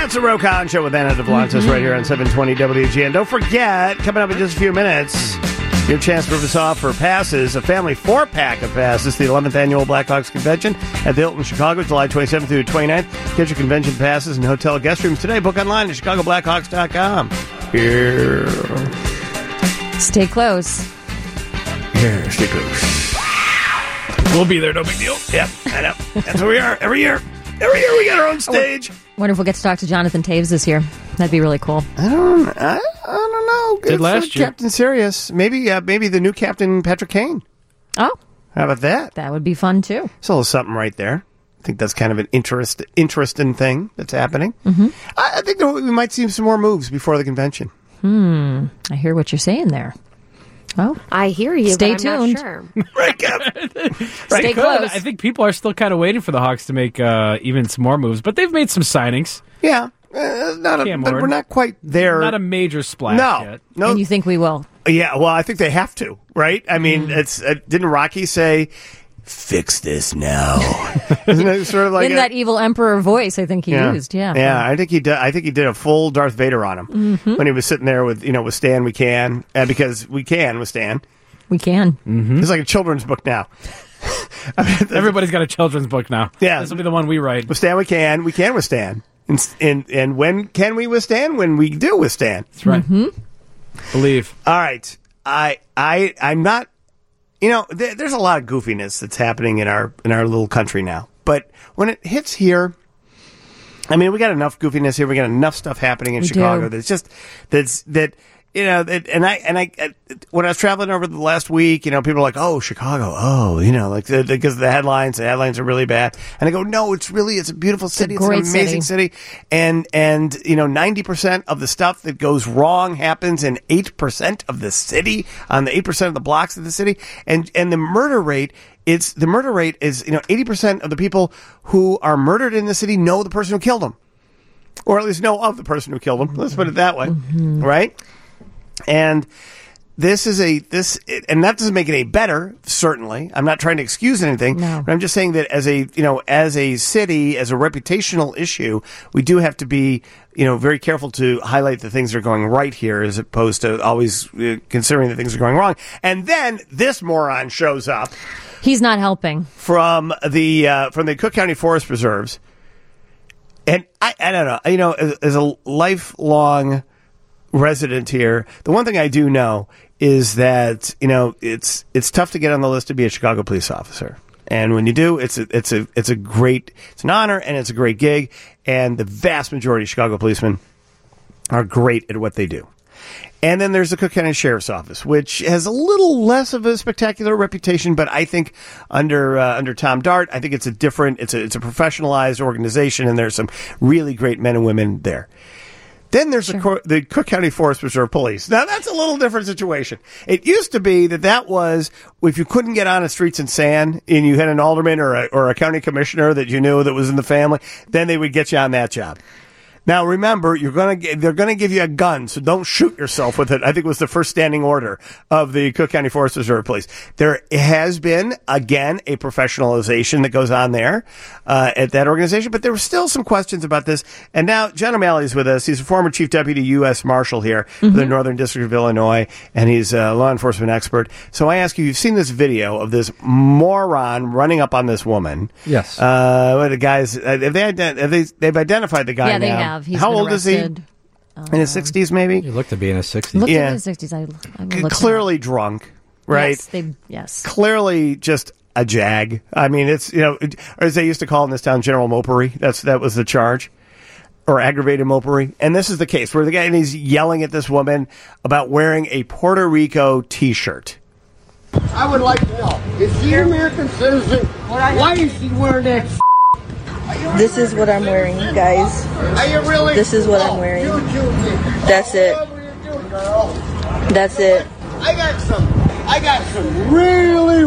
It's the Ro Khan Show with Anna DeVlantis right here on 720 WGN. Don't forget, coming up in just a few minutes, your chance to rip us off for passes, a family 4-pack of passes to the 11th Annual Blackhawks Convention at the Hilton Chicago, July 27th through 29th. Get your convention passes and hotel guest rooms today. Book online at chicagoblackhawks.com. Here. Stay close. Here, stay close. We'll be there, no big deal. Yep, I know. That's where we are every year. Every year we got our own stage. Wonder if we'll get to talk to Jonathan Taves this year. That'd be really cool. I don't know. Did last year. Captain Sirius. Maybe the new captain, Patrick Kane. Oh. How about that? That would be fun, too. It's a little something right there. I think that's kind of an interesting thing that's happening. Mm-hmm. I think that we might see some more moves before the convention. I hear what you're saying there. Oh, I hear you. Stay but I'm tuned. Not sure. Right, Kev? Stay close. I think people are still kind of waiting for the Hawks to make even some more moves, but they've made some signings. Yeah. But we're not quite there. Not a major splash yet. No. And you think we will? Yeah, well, I think they have to, right? I mean, didn't Rocky say, fix this now? Isn't it sort of like in that evil emperor voice? I think he used. Yeah. I think he did. I think he did a full Darth Vader on him when he was sitting there with Stan. We can because we can with Stan. We can. Mm-hmm. It's like a children's book now. Everybody's got a children's book now. Yeah, this will be the one we write. With Stan, we can withstand. And when can we withstand? When we do withstand. That's right. Mm-hmm. Believe. All right. I'm not. There's a lot of goofiness that's happening in our little country now. But when it hits here, I mean, we got enough goofiness here. We got enough stuff happening in Chicago that when I was traveling over the last week, people are like, "Oh, Chicago, because the headlines. The headlines are really bad." And I go, "No, it's a beautiful city. It's an amazing city." And 90% of the stuff that goes wrong happens in 8% of the city, on the 8% of the blocks of the city, and the murder rate. The murder rate is 80% of the people who are murdered in the city know the person who killed them, or at least know of the person who killed them. Let's put it that way, right? And and that doesn't make it any better. Certainly, I'm not trying to excuse anything. No. But I'm just saying that as a city, as a reputational issue, we do have to be, very careful to highlight the things that are going right here, as opposed to always considering the things that are going wrong. And then this moron shows up. He's not helping. From the Cook County Forest Preserves, and I don't know. As a lifelong resident here, the one thing I do know is that it's tough to get on the list to be a Chicago police officer, and when you do, it's an honor and it's a great gig, and the vast majority of Chicago policemen are great at what they do. And then there's the Cook County Sheriff's Office, which has a little less of a spectacular reputation, but I think under Tom Dart, I think it's a professionalized organization, and there's some really great men and women there. Then there's the Cook County Forest Preserve Police. Now, that's a little different situation. It used to be that was, if you couldn't get on a Streets and Sand and you had an alderman or a county commissioner that you knew that was in the family, then they would get you on that job. Now, remember, they're going to give you a gun, so don't shoot yourself with it. I think it was the first standing order of the Cook County Forest Reserve Police. There has been, again, a professionalization that goes on there at that organization, but there were still some questions about this. And now John O'Malley is with us. He's a former Chief Deputy U.S. Marshal here for the Northern District of Illinois, and he's a law enforcement expert. So I ask you, you've seen this video of this moron running up on this woman. Yes. The guys, they've identified the guy now. Yeah, they have. He's How been old arrested. is he? In his 60s, maybe? He looked to be in his 60s. Looked Yeah. in his 60s. I Clearly drunk, right? Yes. Clearly just a jag. I mean, it's, or as they used to call in this town, General Mopery. That was the charge. Or aggravated mopery. And this is the case where the guy, and he's yelling at this woman about wearing a Puerto Rico T-shirt. I would like to know, is she an American citizen? Why is she wearing that? This is what I'm wearing, guys. Are you really? This is what I'm wearing. That's it. That's it. I got some really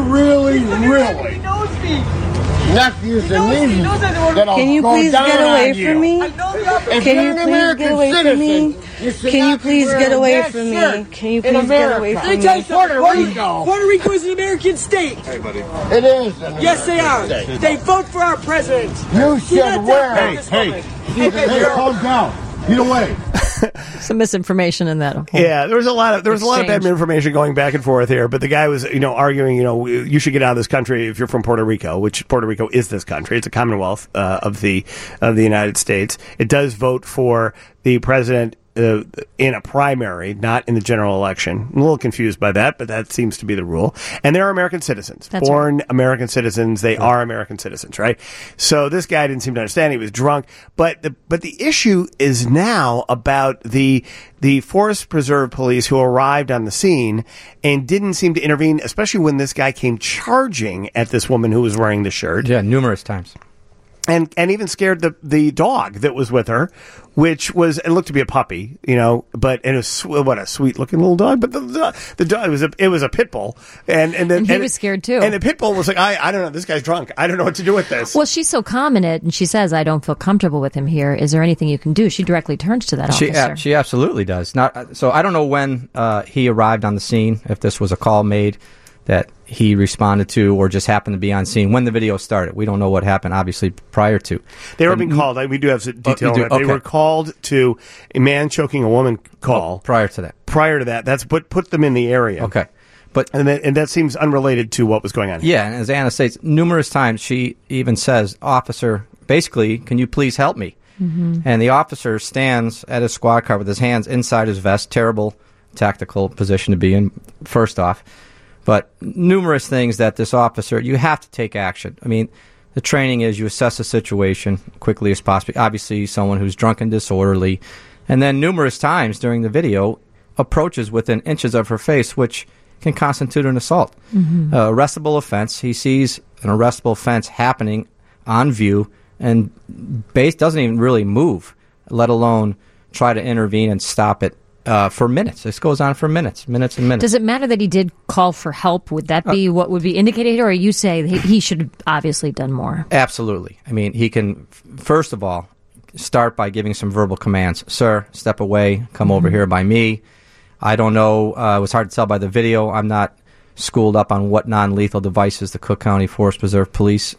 nephews and nieces that'll Can you go please down get on away you. from me? If Can you're you an please American get away from me? citizen, you should Can you not be please get wearing away that from me? shirt Can you in please get America. away from Let me me? tell you something, Puerto Rico. Puerto Rico is an American state. Hey, buddy. It is. Yes, they are. They vote for our president. You should wear. Hey, Hey, calm down. Get away. Some misinformation in that. Yeah, there was a lot of bad information going back and forth here, but the guy was, arguing, you should get out of this country if you're from Puerto Rico, which Puerto Rico is this country. It's a commonwealth of the United States. It does vote for the president in a primary, not in the general election. I'm a little confused by that, but that seems to be the rule. And they're American citizens, born American citizens. They are American citizens, right? So this guy didn't seem to understand. He was drunk. But the issue is now about the Forest Preserve police who arrived on the scene and didn't seem to intervene, especially when this guy came charging at this woman who was wearing the shirt. Yeah, numerous times. And even scared the dog that was with her, which was, it looked to be a puppy, but it was what a sweet looking little dog. But the dog it was a pit bull, and he was scared too. And the pit bull was like, I don't know, this guy's drunk. I don't know what to do with this. Well, she's so calm in it, and she says, "I don't feel comfortable with him here. Is there anything you can do?" She directly turns to that officer. She absolutely does. So I don't know when he arrived on the scene. If this was a call made that he responded to or just happened to be on scene when the video started. We don't know what happened, obviously, prior to. They were being called. We do have detail on that. Okay. They were called to a man choking a woman call. Prior to that. Prior to that. That's what put them in the area. Okay. And that seems unrelated to what was going on here. Yeah, and as Anna states, numerous times she even says, "Officer, basically, can you please help me?" Mm-hmm. And the officer stands at his squad car with his hands inside his vest. Terrible tactical position to be in, first off. But numerous things that this officer, you have to take action. I mean, the training is you assess the situation quickly as possible. Obviously, someone who's drunk and disorderly. And then numerous times during the video, approaches within inches of her face, which can constitute an assault. Mm-hmm. Arrestable offense. He sees an arrestable offense happening on view and doesn't even really move, let alone try to intervene and stop it. For minutes. This goes on for minutes and minutes. Does it matter that he did call for help? Would that be what would be indicated, or you say he should have obviously done more? Absolutely. I mean, he can, first of all, start by giving some verbal commands. Sir, step away, come over here by me. I don't know. It was hard to tell by the video. I'm not schooled up on what non-lethal devices the Cook County Forest Preserve Police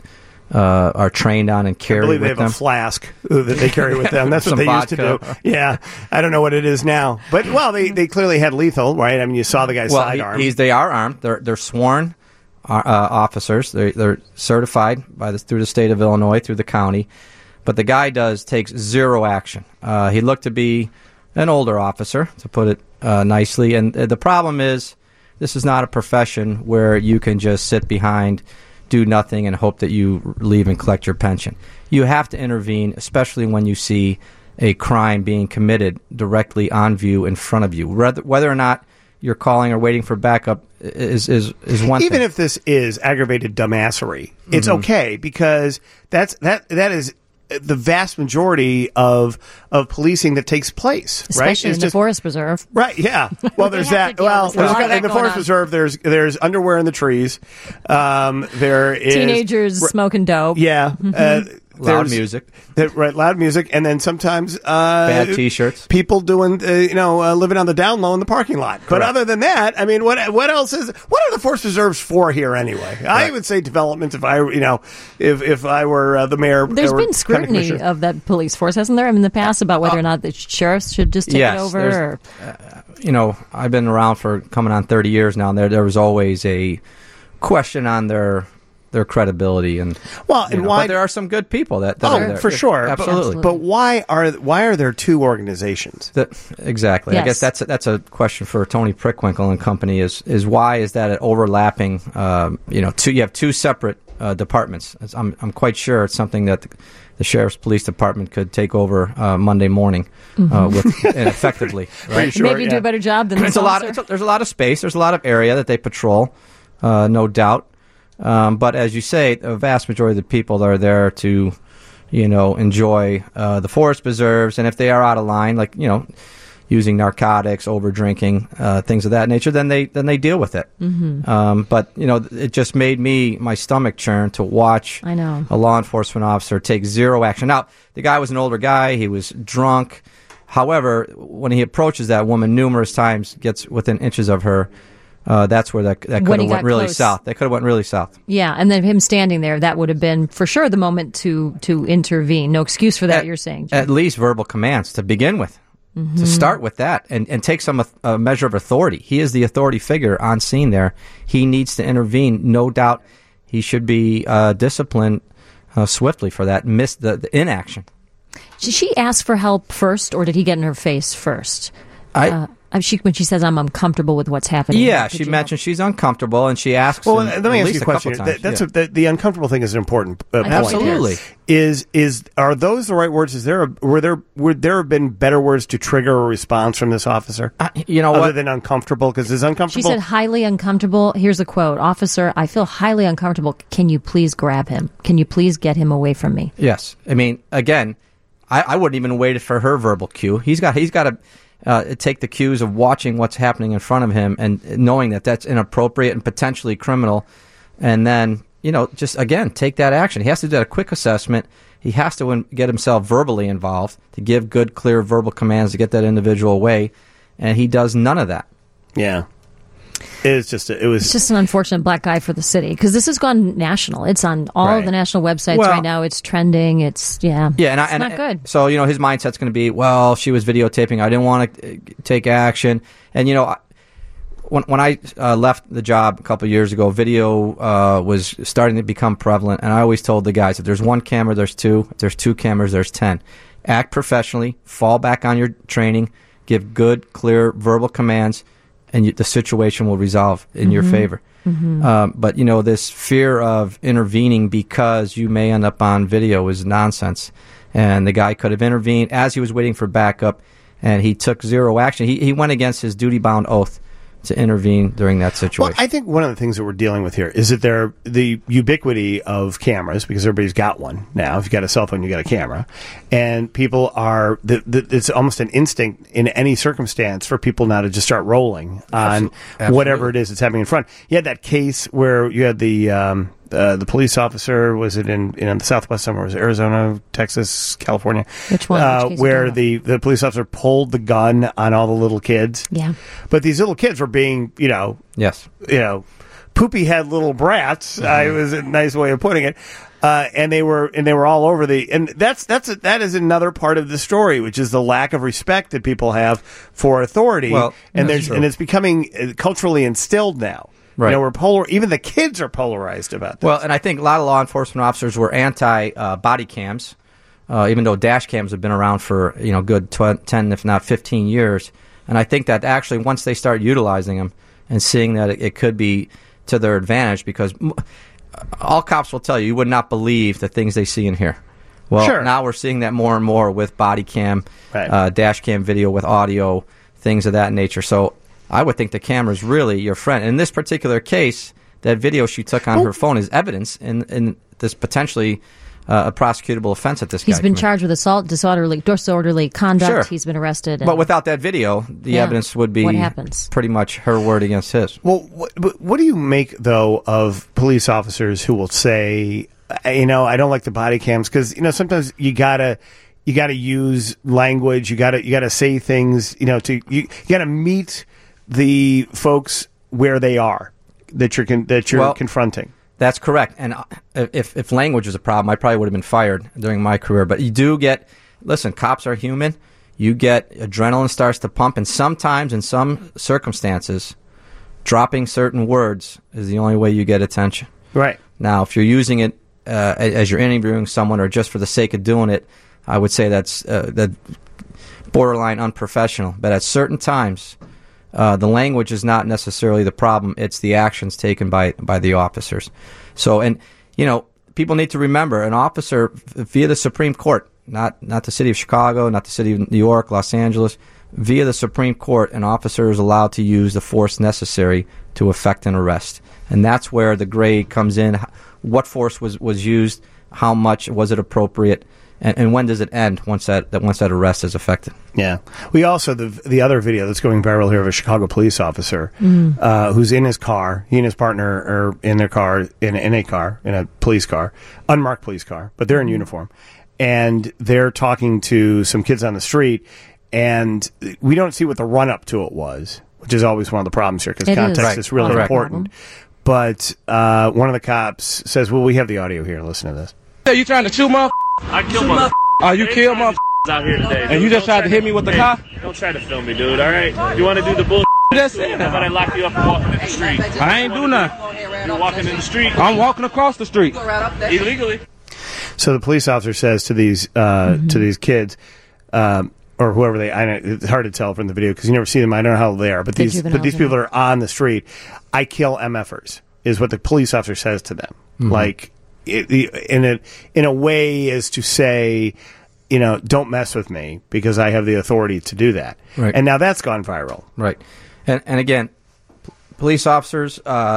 are trained on and carry with them. I believe they have a flask that they carry with them. That's what they used to do. Yeah. I don't know what it is now. But, they clearly had lethal, right? I mean, you saw the guy's sidearm. They are armed. They're sworn officers. They're certified through the state of Illinois, through the county. But the guy takes zero action. He looked to be an older officer, to put it nicely. And the problem is, this is not a profession where you can just sit behind, do nothing, and hope that you leave and collect your pension. You have to intervene, especially when you see a crime being committed directly on view in front of you. Whether or not you're calling or waiting for backup is one thing. Even if this is aggravated dumbassery, it's okay, because that is the vast majority of policing that takes place, especially right? in the Forest Preserve. Right, yeah. Well, there's that. Well, in the Forest Preserve, there's underwear in the trees. There is teenagers smoking dope. Yeah. Loud music. Right, loud music, and then sometimes bad T-shirts. People doing, living on the down low in the parking lot. Correct. But other than that, I mean, what else is? What are the Forest Preserves for here anyway? Right. I would say development. If I were the mayor, there's been scrutiny of that police force, hasn't there? I mean, in the past about whether or not the sheriffs should just take it over. I've been around for coming on 30 years now, and there was always a question on their credibility and why? But there are some good people that are there. For sure, absolutely. But why are there two organizations? Exactly. Yes. I guess that's a question for Tony Prickwinkle and company. Is why is that an overlapping? You have two separate departments. I'm quite sure it's something that the sheriff's police department could take over Monday morning effectively. Right? Sure, maybe do a better job than there's a lot of space. There's a lot of area that they patrol, no doubt. But as you say, a vast majority of the people are there to, enjoy the forest preserves, and if they are out of line, like using narcotics, over drinking, things of that nature, then they deal with it. Mm-hmm. But it just made my stomach churn to watch a law enforcement officer take zero action. Now, the guy was an older guy; he was drunk. However, when he approaches that woman numerous times, gets within inches of her, that's where that could have went really south. That could have went really south. Yeah, and then him standing there, that would have been for sure the moment to intervene. No excuse for that, you're saying, Jim. At least verbal commands to begin with. To start with that and take some measure of authority. He is the authority figure on scene there. He needs to intervene. No doubt he should be disciplined swiftly for that. Missed the inaction. Did she ask for help first, or did he get in her face first? When she says, I'm uncomfortable with what's happening. Yeah, she mentioned she's uncomfortable, and she asks him let me ask you a question. The uncomfortable thing is an important point. Absolutely. Are those the right words? Would there have been better words to trigger a response from this officer? Other than uncomfortable, because it's uncomfortable. She said highly uncomfortable. Here's a quote. Officer, I feel highly uncomfortable. Can you please grab him? Can you please get him away from me? Yes. I mean, again, I wouldn't even wait for her verbal cue. He's got to take the cues of watching what's happening in front of him and knowing that that's inappropriate and potentially criminal, and then just again take that action. He has to do a quick assessment. He has to get himself verbally involved to give good, clear verbal commands to get that individual away, and he does none of that. Yeah. It's just an unfortunate black eye for the city, because this has gone national. It's on all of the national websites right now. It's trending. It's not good. So his mindset's going to be, well, she was videotaping. I didn't want to take action. And when I left the job a couple of years ago, video was starting to become prevalent, and I always told the guys, if there's one camera, there's two. If there's two cameras, there's 10. Act professionally. Fall back on your training. Give good, clear verbal commands. And the situation will resolve in your favor. But, this fear of intervening because you may end up on video is nonsense. And the guy could have intervened as he was waiting for backup, and he took zero action. He went against his duty-bound oath to intervene during that situation. Well, I think one of the things that we're dealing with here is that the ubiquity of cameras, because everybody's got one now. If you've got a cell phone, you got a camera. And people are, it's almost an instinct in any circumstance for people now to just start rolling on whatever it is that's happening in front. You had that case where you had the police officer, was it in the Southwest somewhere? Was it Arizona, Texas, California? Which one? Where the police officer pulled the gun on all the little kids. Yeah. But these little kids were being, poopy head little brats. It was a nice way of putting it. And they were all over and that is another part of the story, which is the lack of respect that people have for authority. Well, and it's becoming culturally instilled now. Right. Even the kids are polarized about this. Well, and I think a lot of law enforcement officers were anti-body cams, even though dash cams have been around for good 10, if not 15 years. And I think that actually once they start utilizing them and seeing that it could be to their advantage, because all cops will tell you would not believe the things they see and hear. Well, now we're seeing that more and more with body cam, dash cam video with audio, things of that nature. So I would think the camera is really your friend. In this particular case, that video she took on her phone is evidence in this potentially a prosecutable offense at this guy. He's been charged with assault, disorderly conduct. Sure. He's been arrested. But without that video, the evidence would be pretty much her word against his. Well, what do you make, though, of police officers who will say, I don't like the body cams, because, sometimes you gotta use language, you gotta say things, you gotta meet the folks where they are that you're confronting. That's correct. And if language was a problem, I probably would have been fired during my career. But you do listen, cops are human. You get adrenaline starts to pump, and sometimes in some circumstances, dropping certain words is the only way you get attention. Right. Now, if you're using it as you're interviewing someone or just for the sake of doing it, I would say that's borderline unprofessional. But at certain times, the language is not necessarily the problem. It's the actions taken by the officers. So, and, people need to remember, an officer via the Supreme Court, not the city of Chicago, not the city of New York, Los Angeles, via the Supreme Court, an officer is allowed to use the force necessary to effect an arrest. And that's where the gray comes in. What force was used? How much? Was it appropriate? And when does it end once that arrest is effected? Yeah. We also, the other video that's going viral here of a Chicago police officer who's in his car, he and his partner are in their car, in a police car, unmarked police car, but they're in uniform. And they're talking to some kids on the street, and we don't see what the run-up to it was. which is always one of the problems here because It context is. is really Right. important. But one of the cops says, well, we have the audio here. Listen to this. Hey, you trying to shoot motherfucker? I killed motherfucker. Oh, you killed motherfucker? Out here today, and you just tried to hit me with the car? Don't try to film me, dude, all right? You want to do the bullshit? That's it. How about I lock you up and walking in the street? I ain't do nothing. You're walking in the street. I'm walking across the street. Illegally. So the police officer says to these kids, or whoever it's hard to tell from the video because you never see them. I don't know how they are, but these people are on the street. I kill MFers is what the police officer says to them, like in a way as to say, don't mess with me because I have the authority to do that. Right. And now that's gone viral. Right. And again, police officers,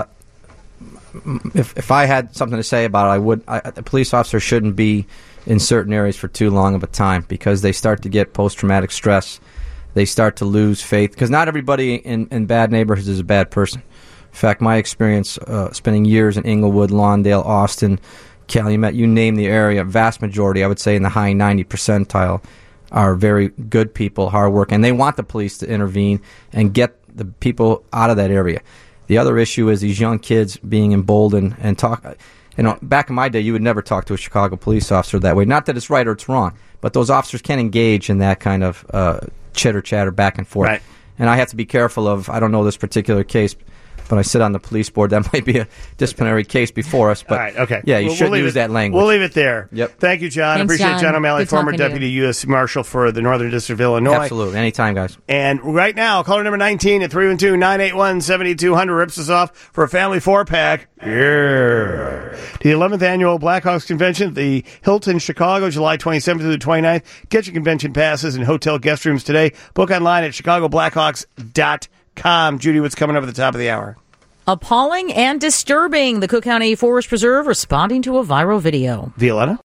if I had something to say about it, a police officer shouldn't be in certain areas for too long of a time because they start to get post-traumatic stress. They start to lose faith because not everybody in bad neighborhoods is a bad person. In fact, my experience spending years in Inglewood, Lawndale, Austin, Calumet, you name the area, vast majority, I would say in the high 90 percentile, are very good people, hard work, and they want the police to intervene and get the people out of that area. The other issue is these young kids being emboldened and talk. Back in my day, you would never talk to a Chicago police officer that way. Not that it's right or it's wrong, but those officers can engage in that kind of chitter-chatter back and forth. Right. And I have to be careful of, I don't know this particular case, but I sit on the police board. That might be a disciplinary case before us. But all right, okay. Yeah, you shouldn't use that language. We'll leave it there. Yep. Thank you, John. Thanks, Appreciate John O'Malley, Good former talking to Deputy U.S. Marshal for the Northern District of Illinois. Absolutely. Anytime, guys. And right now, caller number 19 at 312-981-7200 rips us off for a family 4-pack. Yeah. To the 11th Annual Blackhawks Convention at the Hilton, Chicago, July 27th through the 29th. Get your convention passes and hotel guest rooms today. Book online at chicagoblackhawks.com. Judy, what's coming up at the top of the hour? Appalling and disturbing. The Cook County Forest Preserve responding to a viral video. Violetta?